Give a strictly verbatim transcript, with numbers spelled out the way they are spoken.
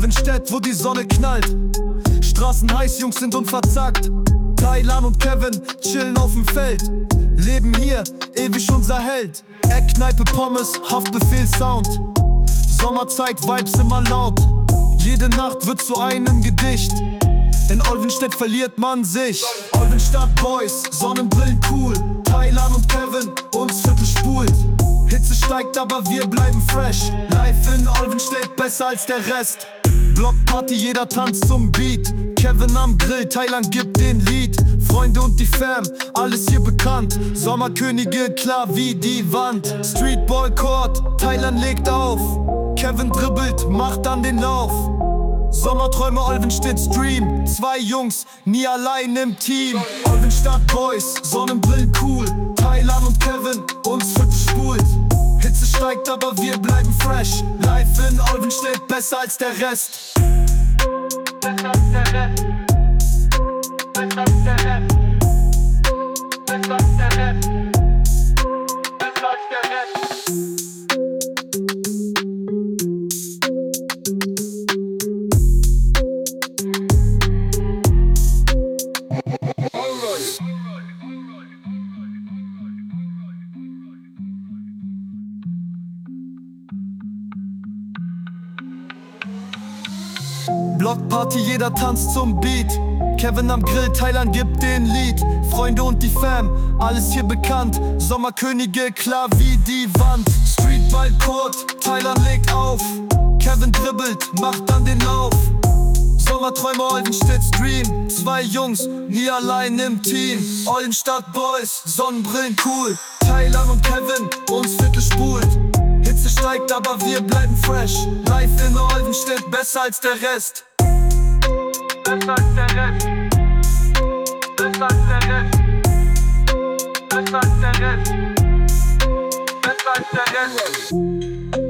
Olvenstedt, wo die Sonne knallt. Straßen heiß, Jungs sind unverzagt. Thailand und Kevin chillen auf dem Feld. Leben hier, ewig unser Held. Eckkneipe, Pommes, Haftbefehl, Sound. Sommerzeit, Vibes immer laut. Jede Nacht wird zu einem Gedicht. In Olvenstedt verliert man sich. Olvenstadt Boys, Sonnenbrillen cool. Thailand und Kevin, uns Viertel spult. Hitze steigt, aber wir bleiben fresh. Live in Olvenstedt, besser als der Rest. Blockparty, jeder tanzt zum Beat. Kevin am Grill, Thailand gibt den Lied. Freunde und die Fam, alles hier bekannt. Sommerkönige, klar wie die Wand. Streetball Court, Thailand legt auf. Kevin dribbelt, macht dann den Lauf. Sommerträume, Olvenstedt Stream. Zwei Jungs, nie allein im Team. Olvenstadt Boys, Sonnenbrillen cool. Thailand und Kevin, uns Viertel spult. Hitze steigt, aber wir bleiben fresh. Live in Olvenstedt, besser als der Rest. Besser als der Rest. Besser als der Rest. Besser als der Rest. Besser als der Rest. Blockparty, jeder tanzt zum Beat. Kevin am Grill, Thailand gibt den Lied. Freunde und die Fam, alles hier bekannt. Sommerkönige, klar wie die Wand. Streetball Court, Thailand legt auf. Kevin dribbelt, macht dann den Lauf. Sommerträume, Olvenstedt Stream. Zwei Jungs, nie allein im Team. Olvenstadt Boys, Sonnenbrillen cool. Thailand und Kevin, uns Viertel spult. Hitze steigt, aber wir bleiben fresh. Live in Olvenstedt, besser als der Rest. Besser als der Rest. Besser als der Rest. Besser als der Rest. Besser als der Rest.